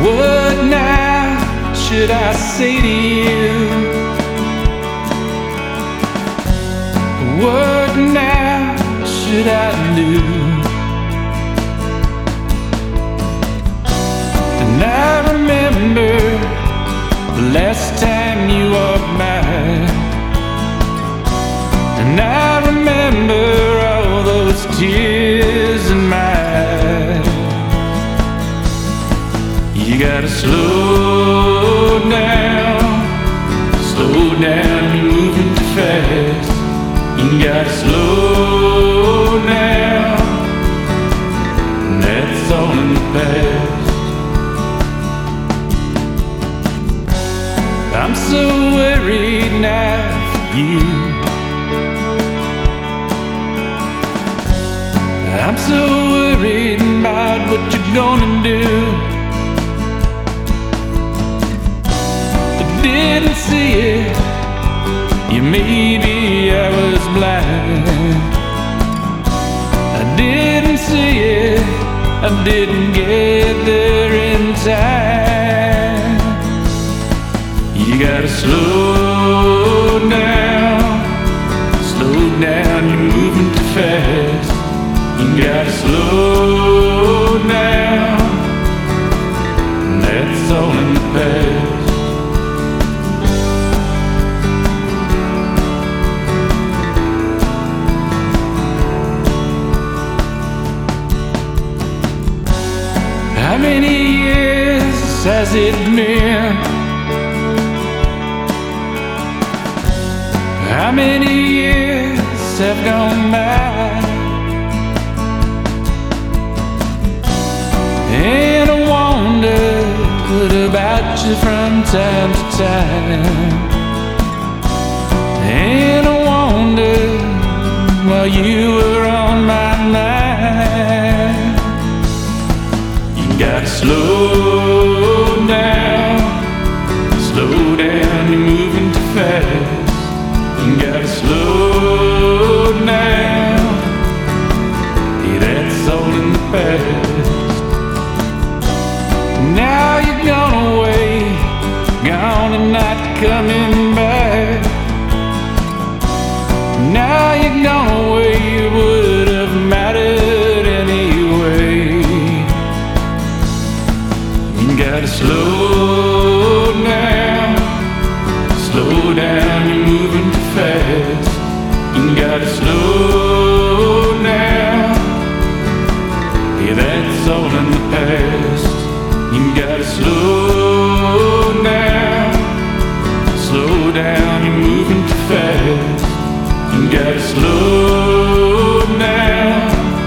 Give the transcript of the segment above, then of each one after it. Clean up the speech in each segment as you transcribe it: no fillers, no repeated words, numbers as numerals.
What now should I say to you? What now should I do? And I remember the last time you walked by, and I remember all those tears in my eyes. You gotta slow down, you're moving too fast. You gotta slow down, that's all in the past. I'm so worried now for you. I'm so worried about what you're gonna do. I didn't see it, yeah, maybe I was blind. I didn't see it, I didn't get there in time. You gotta slow down, you're moving too fast. You gotta slow down, that's all in the past. How many years has it been? How many years have gone by? And I wondered about you from time to time. And I wondered while you were on my mind. You gotta slow down, you're moving too fast. You gotta slow down, yeah, that's all in the past. Now you're gone away, gone and not coming back. Now you're gone away, it would have mattered anyway. You gotta slow down, you're moving too fast. You gotta slow down, yeah, that's all in the past. You gotta slow down, you're moving too fast. You gotta slow down,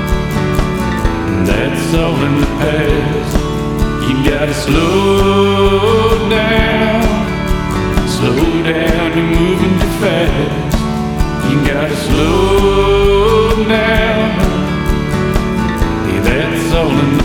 that's all in the past. You gotta slow down, you're moving too fast. You gotta slow down, yeah, that's all in the